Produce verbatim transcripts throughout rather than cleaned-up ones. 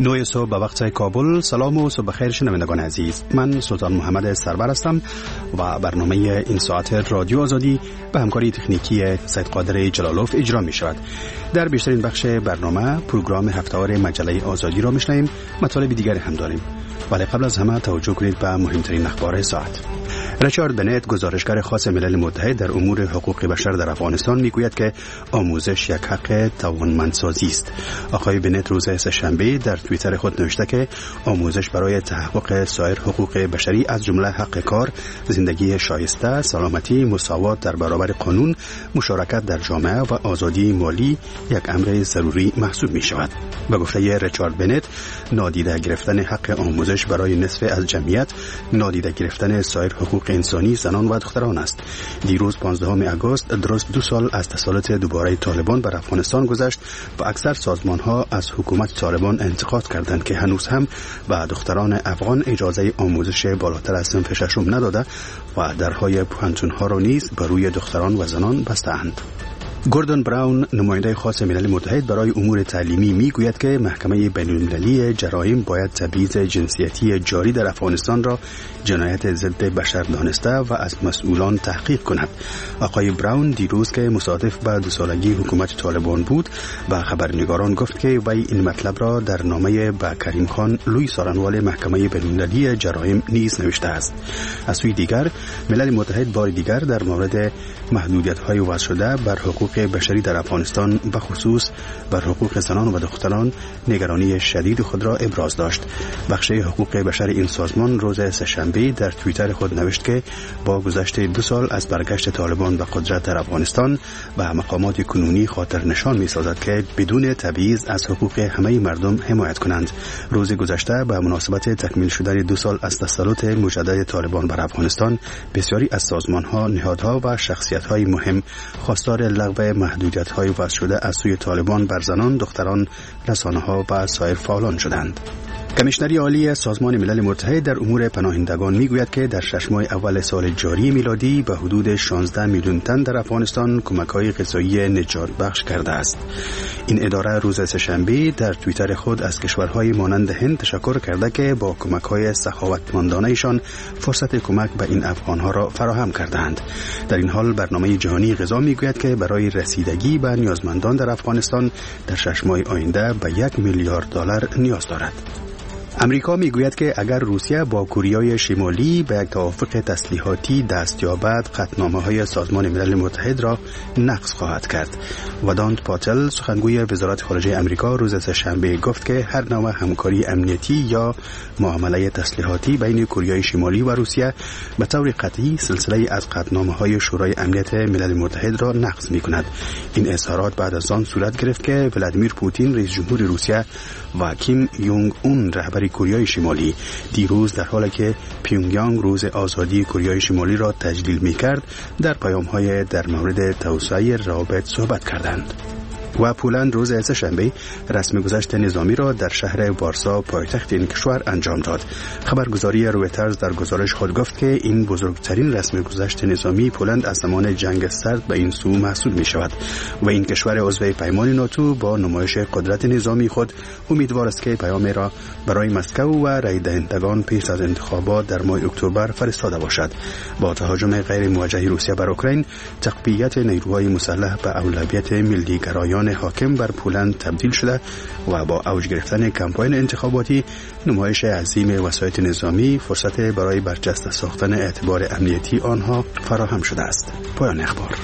نوی صبح به وقت کابل. سلام و صبح بخیر شنوندگان عزیز. من سلطان محمد سرور هستم و برنامه این ساعت رادیو آزادی به همکاری تکنیکی سید قادر جلالوف اجرا می شود. در بیشترین بخش برنامه پروگرام هفته‌وار مجله آزادی را میشنویم. مطالب دیگری هم داریم، ولی قبل از همه توجه کنید به مهمترین اخبار ساعت. ریچارد بنت، گزارشگر خاص ملل متحد در امور حقوق بشر در افغانستان، میگوید که آموزش یک حق توانمندسازی است. آقای بنت روز سه‌شنبه در توییتر خود نوشته که آموزش برای تحقق سایر حقوق بشری از جمله حق کار، زندگی شایسته، سلامتی، مساوات در برابر قانون، مشارکت در جامعه و آزادی مالی یک امر ضروری محسوب می شود. به گفته ریچارد بنت، نادیده گرفتن حق آموزش برای نصف از جمعیت نادیده گرفتن سایر حقوق انسانی زنان و دختران است. دیروز پانزدهم آگوست درست دو سال از تسلط دوباره طالبان بر افغانستان گذشت و اکثر سازمان‌ها از حکومت طالبان انتقاد کردند که هنوز هم به دختران افغان اجازه آموزش بالاتر از صنف ششم نداده و درهای پوهنتون‌ها را نیز بر روی دختران و زنان بسته‌اند. گوردون براون، نماینده خاص ملل متحد برای امور تعلیمی، میگوید که محکمه بین‌المللی جرایم باید تبعیض جنسیتی جاری در افغانستان را جنایت ضد بشر دانسته و از مسئولان تحقیق کند. آقای براون دیروز که مصادف به دو سالگی حکومت طالبان بود، به خبرنگاران گفت که وی این مطلب را در نامه به کریم خان، لوی سارنوال محکمه بین‌المللی جرایم نیز نوشته است. از سوی دیگر، ملل متحد بار دیگر در مورد محدودیت‌های وضع شده بر حقوق بشری در افغانستان، به خصوص بر حقوق زنان و دختران، نگرانی شدید خود را ابراز داشت. بخش حقوق بشر این سازمان روز سه‌شنبه در توییتر خود نوشت که با گذشت دو سال از برگشت طالبان به قدرت در افغانستان و مقامات کنونی خاطر نشان می سازد که بدون تبعیض از حقوق همه مردم حمایت کنند. روز گذشته به مناسبت تکمیل شدن دو سال از تسلط مجدد طالبان بر افغانستان، بسیاری از سازمان‌ها، نهادها و شخصیت‌های مهم خواستار لغو محدودیت‌های وضع شده از سوی طالبان بر زنان، دختران، رسانه‌ها و سایر فعالان شدند. کمیشنری عالی سازمان ملل متحد در امور پناهندگان میگوید که در شش ماه اول سال جاری میلادی به حدود شانزده میلیون تن در افغانستان کمک‌های غذایی نجات بخش کرده است. این اداره روز سه‌شنبه در توییتر خود از کشورهای مانند هند تشکر کرده که با کمک‌های سخاوتمندانه‌شان فرصت کمک به این افغان‌ها را فراهم کردند. در این حال برنامه جهانی غذا میگوید که برای رسیدگی به نیازمندان در افغانستان در شش ماه آینده به یک میلیارد دلار نیاز دارد. امریکا میگوید که اگر روسیه با کره شمالی به یک توافق تسلیحاتی دست یابد، قطعنامه‌های سازمان ملل متحد را نقض خواهد کرد. ودانت پاتل، سخنگوی وزارت خارجه امریکا، روز سه‌شنبه گفت که هر نوع همکاری امنیتی یا معامله تسلیحاتی بین کره شمالی و روسیه به طور قطعی سلسله از قطعنامه‌های شورای امنیت ملل متحد را نقض می‌کند. این اظهارات بعد از آن صورت گرفت که ولادیمیر پوتین، رئیس جمهور روسیه، و کیم یونگ اون، رهبر کره شمالی، دیروز در حالی که پیونگیانگ روز آزادی کره شمالی را تجلیل می‌کرد، در پیام‌های در مورد توسعه روابط صحبت کردند. و پولند روز سه‌شنبه رسم گذشت نظامی را در شهر وارسا، پایتخت این کشور، انجام داد. خبرگزاری رویترز در گزارش خود گفت که این بزرگترین رسم گذشت نظامی پولند از زمان جنگ سرد به این سو محسوب می شود و این کشور عضو پیمان ناتو با نمایش قدرت نظامی خود امیدوار است که پیام را برای مسکو و رای دهندگان پیش از انتخابات در ماه اکتبر فرستاده باشد. با تهاجم غیر موجه روسیه بر اوکراین، تقویت نیروهای مسلح به اولویت ملی گرایان حاکم بر پولند تبدیل شده و با اوج گرفتن کمپاین انتخاباتی، نمایش عظیم وسایط نظامی فرصت برای برجسته ساختن اعتبار امنیتی آنها فراهم شده است. پایان اخبار.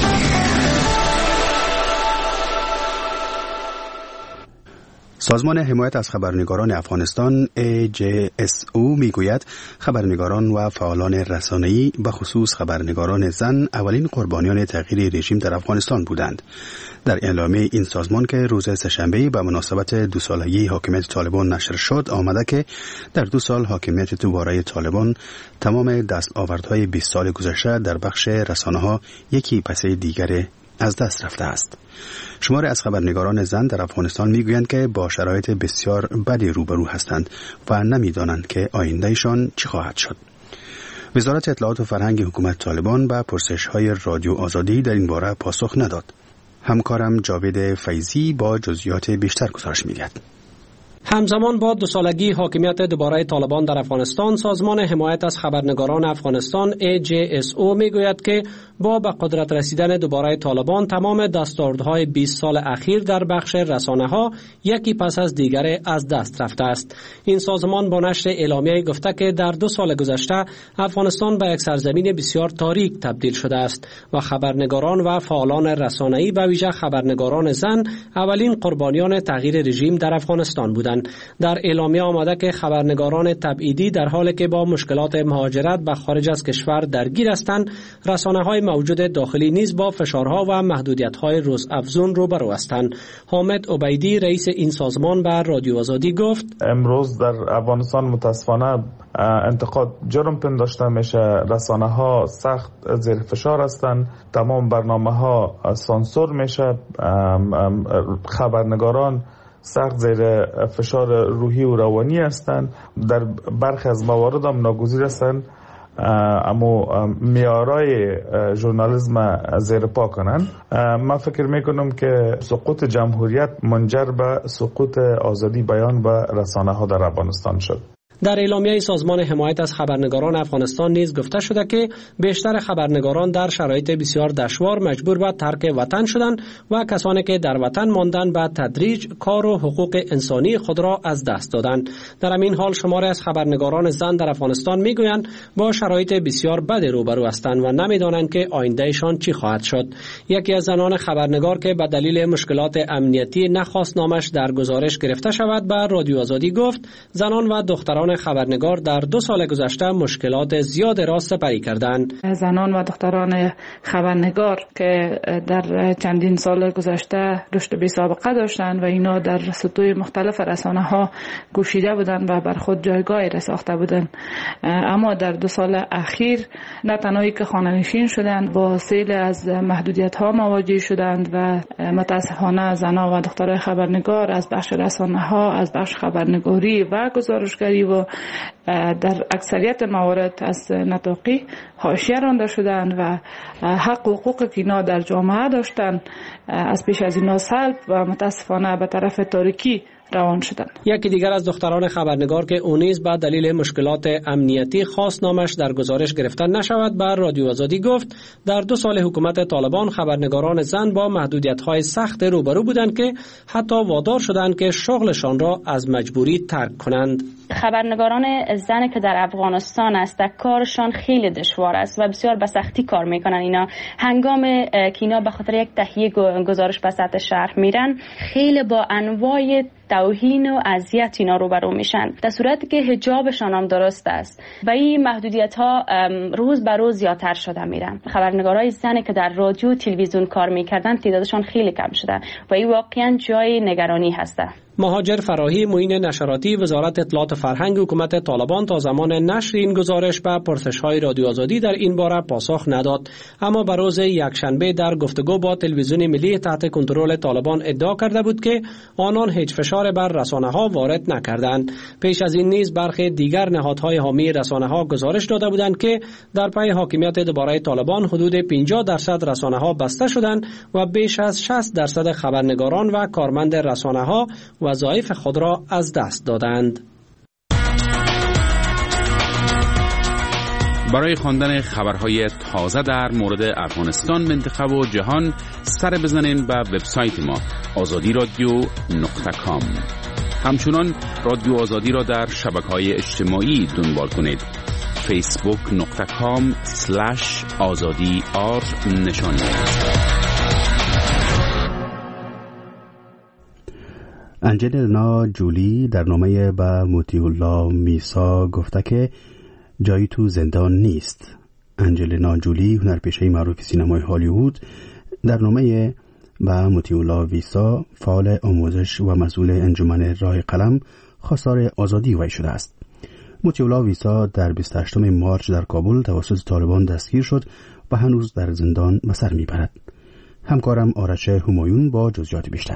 سازمان حمایت از خبرنگاران افغانستان ای جی اس او میگوید خبرنگاران و فعالان رسانه‌ای به خصوص خبرنگاران زن اولین قربانیان تغییر رژیم در افغانستان بودند. در اعلامیه این سازمان که روز سه‌شنبه به مناسبت دو سالگی حاکمیت طالبان نشر شد آمده که در دو سال حاکمیت دوباره طالبان تمام دستاوردهای بیست سال گذشته در بخش رسانه‌ها یکی پس دیگر از دست رفته است. شماری از خبرنگاران زن در افغانستان میگویند که با شرایط بسیار بدی روبرو هستند و نمیدانند که آیندهشان چی خواهد شد. وزارت اطلاعات و فرهنگ حکومت طالبان به پرسش‌های رادیو آزادی در این باره پاسخ نداد. همکارم جاوید فیضی با جزئیات بیشتر گزارش می‌دهد. همزمان با دو سالگی حاکمیت دوباره طالبان در افغانستان، سازمان حمایت از خبرنگاران افغانستان ای جی اس او میگوید که با به قدرت رسیدن دوباره طالبان تمام دستاوردهای بیست سال اخیر در بخش رسانه‌ها یکی پس از دیگر از دست رفته است. این سازمان با نشر اعلامیه گفته که در دو سال گذشته افغانستان به یک سرزمین بسیار تاریک تبدیل شده است و خبرنگاران و فعالان رسانه‌ای به ویژه خبرنگاران زن اولین قربانیان تغییر رژیم در افغانستان بودند. در اعلامیه آمده که خبرنگاران تبعیدی در حالی که با مشکلات مهاجرت به خارج از کشور درگیر هستند، رسانه‌های موجود داخلی نیز با فشارها و محدودیت‌های روزافزون روبرو هستند. حامد عبیدی رئیس این سازمان به رادیو آزادی گفت: امروز در افغانستان متاسفانه انتقاد جرم پنداشته میشه، رسانه‌ها سخت زیر فشار هستند، تمام برنامه‌ها سانسور میشه، خبرنگاران سخت زیر فشار روحی و روانی هستند، در برخی از موارد هم ناگزیر هستند اما معیارهای ژورنالیسم زیر پا کنند. من فکر میکنم که سقوط جمهوریت منجر به سقوط آزادی بیان و رسانه ها در افغانستان شد. در اعلامیه سازمان حمایت از خبرنگاران افغانستان نیز گفته شده که بیشتر خبرنگاران در شرایط بسیار دشوار مجبور به ترک وطن شدند و کسانی که در وطن ماندن به تدریج کار و حقوق انسانی خود را از دست دادند. در همین حال شماری از خبرنگاران زن در افغانستان میگویند با شرایط بسیار بد روبرو هستند و نمیدانند که آیندهشان چی خواهد شد. یکی از زنان خبرنگار که به دلیل مشکلات امنیتی نخواست نامش در گزارش گرفته شود به رادیو آزادی گفت: زنان و دختران خبرنگار در دو سال گذشته مشکلات زیاد را سپری کردند. زنان و دختران خبرنگار که در چندین سال گذشته رشد بی سابقه داشتند و اینا در سطوح مختلف رسانه ها گوشیده بودند و بر خود جایگاهی را ساخته بودند، اما در دو سال اخیر نه تنهایی که خانه‌نشین شدند، با سیل از محدودیت ها مواجه شدند و متاسفانه زنان و دختران خبرنگار از بخش رسانه ها، از بخش خبرنگاری و گزارشگری و در اکثریت موارد از نطاقی حاشیه رانده شدند و حق و حقوق که اینا در جامعه داشتند از پیش از اینا سلب و متاسفانه به طرف تاریکی روان شدند. یکی دیگر از دختران خبرنگار که او نیز به دلیل مشکلات امنیتی خواست نامش در گزارش گرفته نشود به رادیو آزادی گفت: در دو سال حکومت طالبان خبرنگاران زن با محدودیت‌های سخت روبرو بودند که حتی وادار شدند که شغلشان را از مجبوری ترک کنند. خبرنگاران زن که در افغانستان است کارشان خیلی دشوار است و بسیار به سختی کار میکنن. اینا هنگام که اینا به خاطر یک تهیه گزارش به سطح شهر میرن خیلی با انواع توهین و اذیت اینا روبرو میشن، در صورتی که حجابشان هم درست است و این محدودیت ها روز به روز زیادتر شده میرن. خبرنگارای زن که در رادیو تلویزیون کار میکردن تعدادشان خیلی کم شده و این واقعا جای نگرانی هسته. مهاجر فراهی، معین نشراتی، وزارت اطلاعات و فرهنگ حکومت طالبان تا زمان نشر این گزارش به پرسش‌های رادیو آزادی در این باره پاسخ نداد، اما به روز یکشنبه در گفتگو با تلویزیون ملی تحت کنترل طالبان ادعا کرده بود که آنان هیچ فشار بر رسانه‌ها وارد نکردند. پیش از این نیز برخی دیگر نهادهای حامی رسانه‌ها گزارش داده بودند که در پی حاکمیت دوباره طالبان حدود پنجاه درصد رسانه‌ها بسته شدند و بیش از شصت درصد خبرنگاران و کارمند رسانه‌ها وظایف خود را از دست دادند. برای خواندن خبرهای تازه در مورد افغانستان، منطقه و جهان سر بزنین به وبسایت ما آزادی رادیو نقطه کام. همچنان رادیو آزادی را در شبکه‌های اجتماعی دنبال کنید. فیسبوک نقطه کام سلش آزادی آر نشانی. انجلینا جولی در نامه به مطیع الله میسا گفته که جایی تو زندان نیست. انجلینا جولی، هنرپیشه معروف سینمای هالیوود، در نامه به مطیع الله میسا، فعال آموزش و مسئول انجمن راه قلم، خواستار آزادی وی شده است. مطیع الله میسا در بیست و هشتم مارچ در کابل توسط طالبان دستگیر شد و هنوز در زندان به سر میبرد. همکارم آرش همایون با جزئیات بیشتر.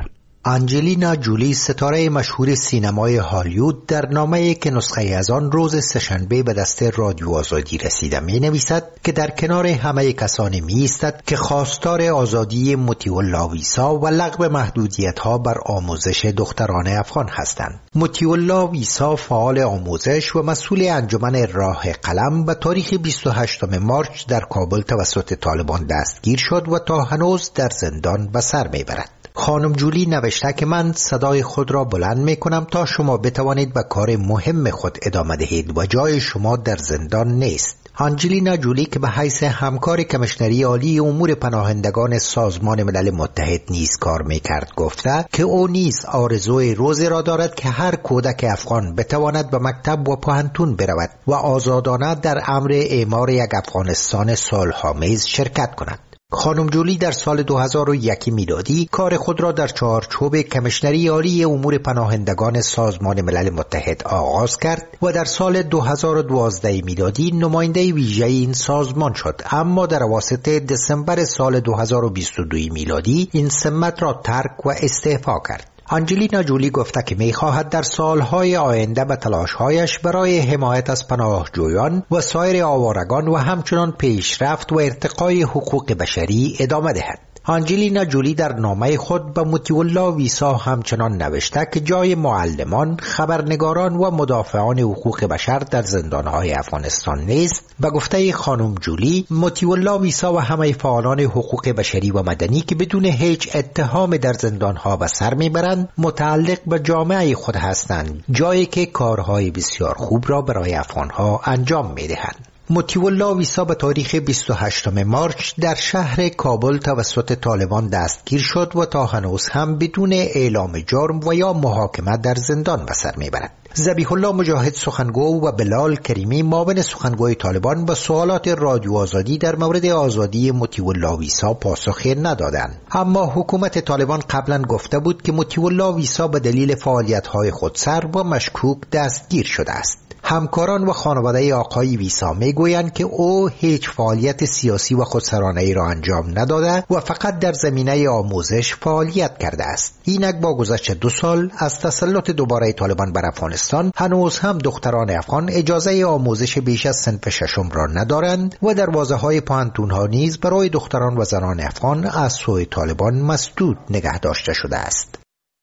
آنجلینا جولی ستاره مشهور سینمای هالیوود در نامه‌ای که نسخه از آن روز سه‌شنبه به دست رادیو آزادی رسیده می نویسد که در کنار همه کسانی می ایستد که خواستار آزادی مطیع الله ویسا و لغو محدودیت‌ها بر آموزش دختران افغان هستند. مطیع الله ویسا فعال آموزش و مسئول انجمن راه قلم به تاریخ بیست و هشتم مارچ در کابل توسط طالبان دستگیر شد و تا هنوز در زندان به سر می برد. خانم جولی نوشته که من صدای خود را بلند می کنم تا شما بتوانید به کار مهم خود ادامه دهید و جای شما در زندان نیست. آنجلینا جولی که به حیث همکار کمیشنری عالی امور پناهندگان سازمان ملل متحد نیز کار می کرد گفته که او نیز آرزوی روزی را دارد که هر کودک افغان بتواند به مکتب و پوهنتون برود و آزادانه در امر اعمار یک افغانستان صلح‌آمیز شرکت کند. خانم جولی در سال دو هزار و یک میلادی کار خود را در چارچوب کمیشنری عالی امور پناهندگان سازمان ملل متحد آغاز کرد و در سال دو هزار و دوازده میلادی نماینده ویژه این سازمان شد، اما در اواسط دسامبر سال دو هزار و بیست و دو میلادی این سمت را ترک و استعفا کرد. آنجلینا جولی گفته که می‌خواهد در سالهای آینده به تلاش‌هایش برای حمایت از پناهجویان و سایر آوارگان و همچنان پیشرفت و ارتقای حقوق بشری ادامه دهد. آنجلینا جولی در نامه خود به مطیع الله ویسا همچنان نوشته که جای معلمان، خبرنگاران و مدافعان حقوق بشر در زندانهای افغانستان نیست. به گفته خانم جولی، مطیع الله ویسا و همه فعالان حقوق بشری و مدنی که بدون هیچ اتهام در زندانها به سر میبرند متعلق به جامعه خود هستند، جایی که کارهای بسیار خوب را برای افغانها انجام میدهند. مطیع الله ویسا به تاریخ بیست و هشتم مارچ در شهر کابل توسط طالبان دستگیر شد و تا هنوز هم بدون اعلام جرم و یا محاکمه در زندان به سر میبرد. ذبیح الله مجاهد سخنگو و بلال کریمی معاون سخنگوی طالبان به سوالات رادیو آزادی در مورد آزادی مطیع الله ویسا پاسخی ندادند، اما حکومت طالبان قبلا گفته بود که مطیع الله ویسا به دلیل فعالیت‌های خودسر و مشکوک دستگیر شده است. همکاران و خانواده آقای ویسا میگویند که او هیچ فعالیت سیاسی و خودسرانه‌ای را انجام نداده و فقط در زمینه آموزش فعالیت کرده است. اینک با گذشت دو سال از تسلط دوباره طالبان بر افغانستان هنوز هم دختران افغان اجازه آموزش بیش از صنف ششم را ندارند و دروازه‌های پوهنتون‌ها نیز برای دختران و زنان افغان از سوی طالبان مسدود نگه داشته شده است.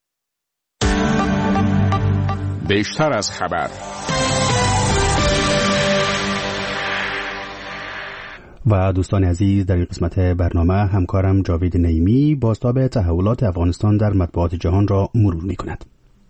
بیشتر از خبر. و دوستان عزیز، در این قسمت برنامه همکارم جاوید نعیمی بازتاب تحولات افغانستان در مطبوعات جهان را مرور می کند.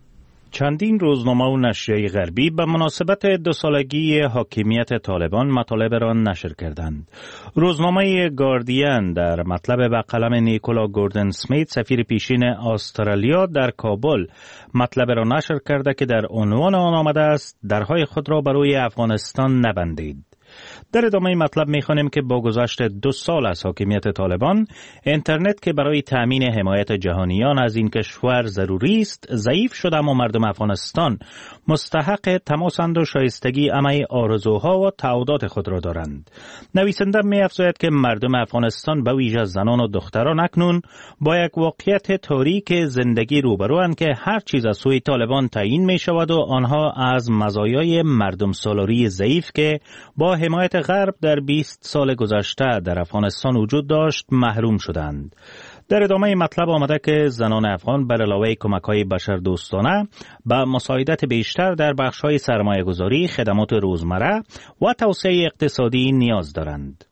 چندین روزنامه و نشریه غربی به مناسبت دو سالگی حاکمیت طالبان مطالب را نشر کردند. روزنامه گاردین در مطلب به قلم نیکولا گوردن سمیت، سفیر پیشین استرالیا در کابل، مطلب را نشر کرده که در عنوان آن آمده است درهای خود را برای افغانستان نبندید. در ادامه مطلب می‌خوانیم که با گذشت دو سال از حاکمیت طالبان، اینترنت که برای تأمین حمایت جهانیان از این کشور ضروری است، ضعیف شده، اما مردم افغانستان مستحق تماسند و شایستگی همه آرزوها و تعهدات خود را دارند. نویسنده می‌افزاید که مردم افغانستان به ویژه زنان و دختران اکنون با یک واقعیت تاریک زندگی روبروند که هر چیز از سوی طالبان تعیین می‌شود و آنها از مزایای مردم سالاری ضعیف که با حمایت غرب در بیست سال گذشته در افغانستان وجود داشت محروم شدند. در ادامه مطلب آمده که زنان افغان بر علاوه کمک‌های بشردوستانه به مساعدت بیشتر در بخش‌های سرمایه‌گذاری، خدمات روزمره و توسعه اقتصادی نیاز دارند.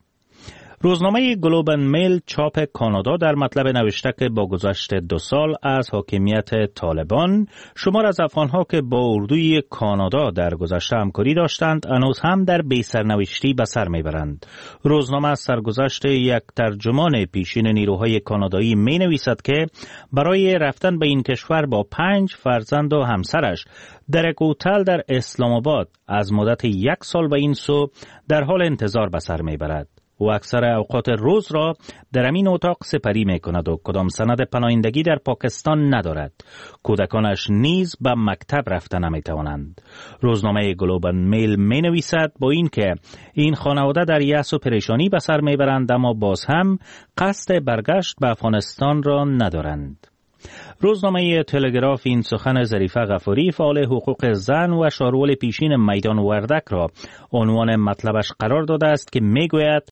روزنامه گلوب اند میل چاپ کانادا در مطلب نوشته که با گذشت دو سال از حاکمیت طالبان، شمار از افغانها که با اردوی کانادا در گذشته همکاری داشتند هنوز هم در بی‌سرنوشتی به سر میبرند. روزنامه از سرگذشت یک ترجمان پیشین نیروهای کانادایی می نویسد که برای رفتن به این کشور با پنج فرزند و همسرش در یک هتل در اسلام آباد از مدت یک سال به این سو در حال انتظار به سر میبرد. و اکثر اوقات روز را در امین اتاق سپری می کند و کدام سند پناهندگی در پاکستان ندارد. کودکانش نیز به مکتب رفته نمی توانند. روزنامه گلوب اند میل می نویسد با این که این خانواده در یأس و پریشانی به سر می برند، اما باز هم قصد برگشت به افغانستان را ندارند. روزنامه تلگراف این سخن ظریفه غفاری، فعال حقوق زن و شارول پیشین میدان وردک را عنوان مطلبش قرار داده است که میگوید